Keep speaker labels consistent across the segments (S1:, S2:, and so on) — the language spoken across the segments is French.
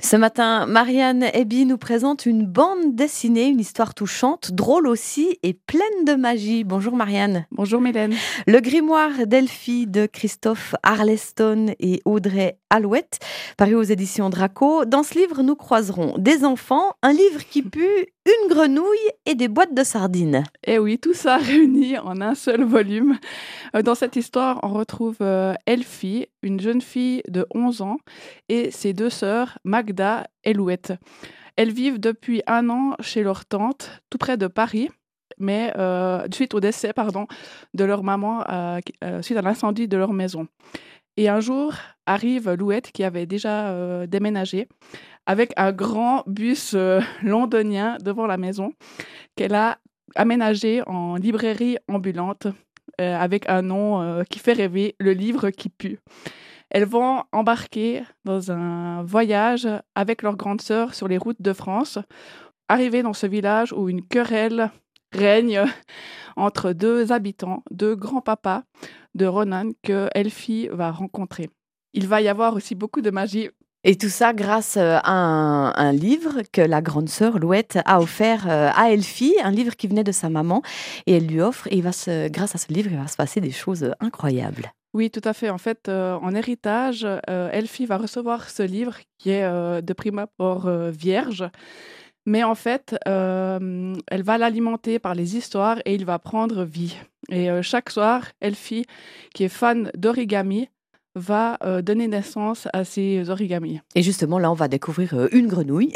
S1: Ce matin, Marianne Eby nous présente une bande dessinée, une histoire touchante, drôle aussi et pleine de magie. Bonjour Marianne.
S2: Bonjour Mylène.
S1: Le grimoire d'Elphie de Christophe Arleston et Audrey Alouette, paru aux éditions Draco. Dans ce livre, nous croiserons des enfants, un livre qui pue, une grenouille et des boîtes de sardines.
S2: Et oui, tout ça réuni en un seul volume. Dans cette histoire, on retrouve Elphie, une jeune fille de 11 ans, et ses deux sœurs, Magda et Louette. Elles vivent depuis 1 an chez leur tante, tout près de Paris, mais suite au décès de leur maman, suite à l'incendie de leur maison. Et un jour, arrive Louette, qui avait déjà déménagé, avec un grand bus londonien devant la maison, qu'elle a aménagé en librairie ambulante, avec un nom qui fait rêver, le livre qui pue. Elles vont embarquer dans un voyage avec leur grande sœur sur les routes de France, arriver dans ce village où une querelle règne entre deux habitants, deux grands-papas de Ronan que Elphie va rencontrer. Il va y avoir aussi beaucoup de magie.
S1: Et tout ça grâce à un livre que la grande sœur Louette a offert à Elphie, un livre qui venait de sa maman, et elle lui offre, et grâce à ce livre, il va se passer des choses incroyables.
S2: Oui, tout à fait. En fait, en héritage, Elphie va recevoir ce livre qui est de prime abord vierge. Mais en fait, elle va l'alimenter par les histoires et il va prendre vie. Et chaque soir, Elphie, qui est fan d'origami, va donner naissance à ces origamis.
S1: Et justement, là, on va découvrir une grenouille.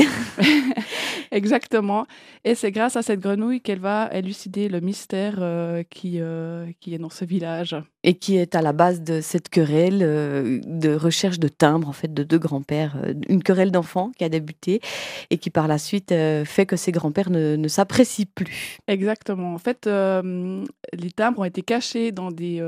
S2: Exactement. Et c'est grâce à cette grenouille qu'elle va élucider le mystère qui est dans ce village.
S1: Et qui est à la base de cette querelle de recherche de timbres, en fait, de deux grands-pères. Une querelle d'enfants qui a débuté et qui, par la suite, fait que ces grands-pères ne s'apprécient plus.
S2: Exactement. En fait, les timbres ont été cachés dans des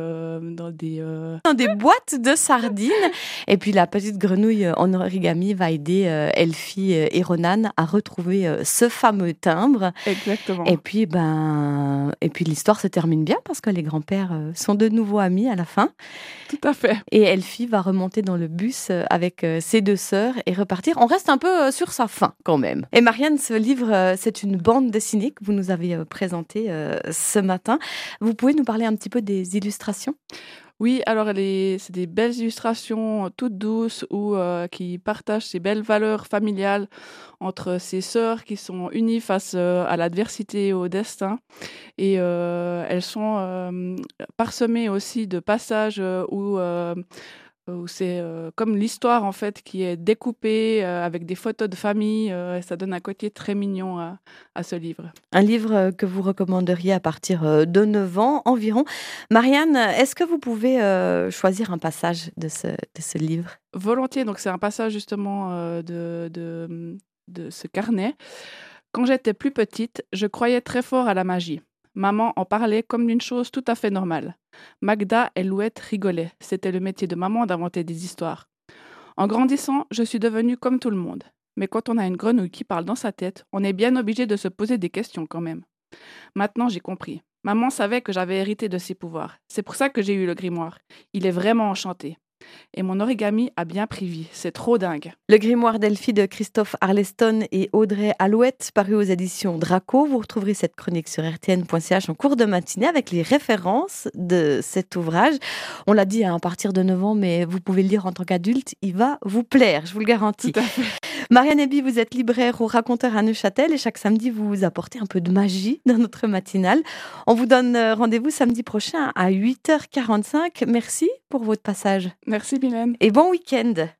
S1: boîtes de sardines. Et puis, la petite grenouille en origami va aider Elphie et Ronan à retrouver ce fameux timbre.
S2: Exactement.
S1: Et puis, l'histoire se termine bien parce que les grands-pères sont de nouveau amis à la fin.
S2: Tout à fait.
S1: Et Elphie va remonter dans le bus avec ses deux sœurs et repartir. On reste un peu sur sa fin quand même. Et Marianne, ce livre, c'est une bande dessinée que vous nous avez présentée ce matin. Vous pouvez nous parler un petit peu des illustrations ?
S2: Oui, alors c'est des belles illustrations toutes douces qui partagent ces belles valeurs familiales entre ces sœurs qui sont unies face à l'adversité et au destin. Et elles sont parsemées aussi de passages où c'est comme l'histoire en fait qui est découpée avec des photos de famille. Et ça donne un côté très mignon à ce livre.
S1: Un livre que vous recommanderiez à partir de 9 ans environ. Marianne, est-ce que vous pouvez choisir un passage de ce livre ?
S2: Volontiers, donc c'est un passage justement de ce carnet. Quand j'étais plus petite, je croyais très fort à la magie. Maman en parlait comme d'une chose tout à fait normale. Magda et Louette rigolaient. C'était le métier de maman d'inventer des histoires. En grandissant, je suis devenue comme tout le monde. Mais quand on a une grenouille qui parle dans sa tête, on est bien obligé de se poser des questions quand même. Maintenant, j'ai compris. Maman savait que j'avais hérité de ses pouvoirs. C'est pour ça que j'ai eu le grimoire. Il est vraiment enchanté. Et mon origami a bien pris vie. C'est trop dingue.
S1: Le grimoire d'Elphie de Christophe Arleston et Audrey Alouette, paru aux éditions Draco. Vous retrouverez cette chronique sur rtn.ch en cours de matinée avec les références de cet ouvrage. On l'a dit à partir de 9 ans, mais vous pouvez le lire en tant qu'adulte. Il va vous plaire, je vous le garantis.
S2: Tout à fait.
S1: Marianne Eby, vous êtes libraire au Raconteur à Neuchâtel et chaque samedi, vous apportez un peu de magie dans notre matinale. On vous donne rendez-vous samedi prochain à 8h45. Merci pour votre passage.
S2: Merci Mylène.
S1: Et bon week-end.